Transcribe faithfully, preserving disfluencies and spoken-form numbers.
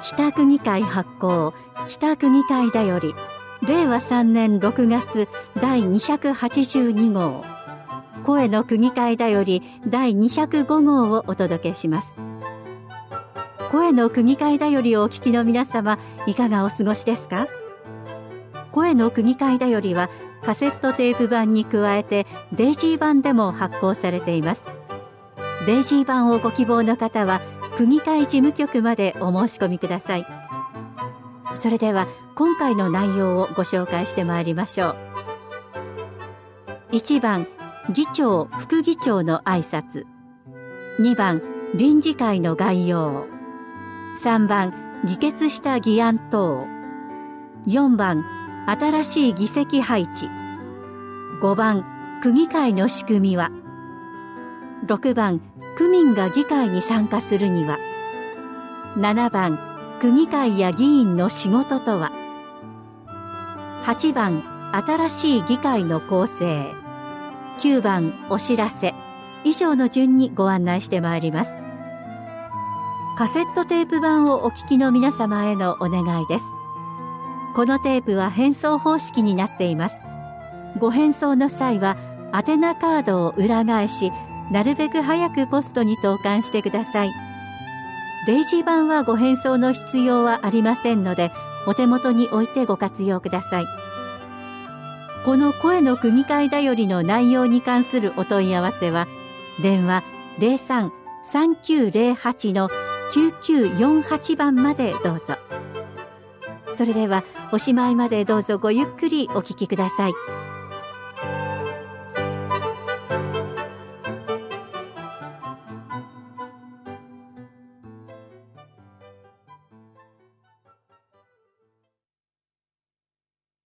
北区議会発行北区議会だよりれいわさんねんろくがつだいにひゃくはちじゅうにごう、声の区議会だよりだいにひゃくごごうをお届けします。声の区議会だよりをお聞きの皆様、いかがお過ごしですか？声の区議会だよりはカセットテープ版に加えてデイジー版でも発行されています。デイジー版をご希望の方は区議会事務局までお申し込みください。それでは今回の内容をご紹介してまいりましょう。いちばん、議長・副議長の挨拶。にばん、臨時会の概要。さんばん、議決した議案等。よんばん、新しい議席配置。ごばん、区議会の仕組みは。ろくばん、区民が議会に参加するには。ななばん、区議会や議員の仕事とは。はちばん、新しい議会の構成。きゅうばん、お知らせ。以上の順にご案内してまいります。カセットテープ版をお聞きの皆様へのお願いです。このテープは返送方式になっています。ご返送の際は宛名カードを裏返し、なるべく早くポストに投函してください。デイジー版はご返送の必要はありませんので、お手元に置いてご活用ください。この声の区議会だよりの内容に関するお問い合わせは、電話 ゼロさん さんきゅうゼロはち のきゅうきゅうよんはちばんまでどうぞ。それではおしまいまでどうぞごゆっくりお聞きください。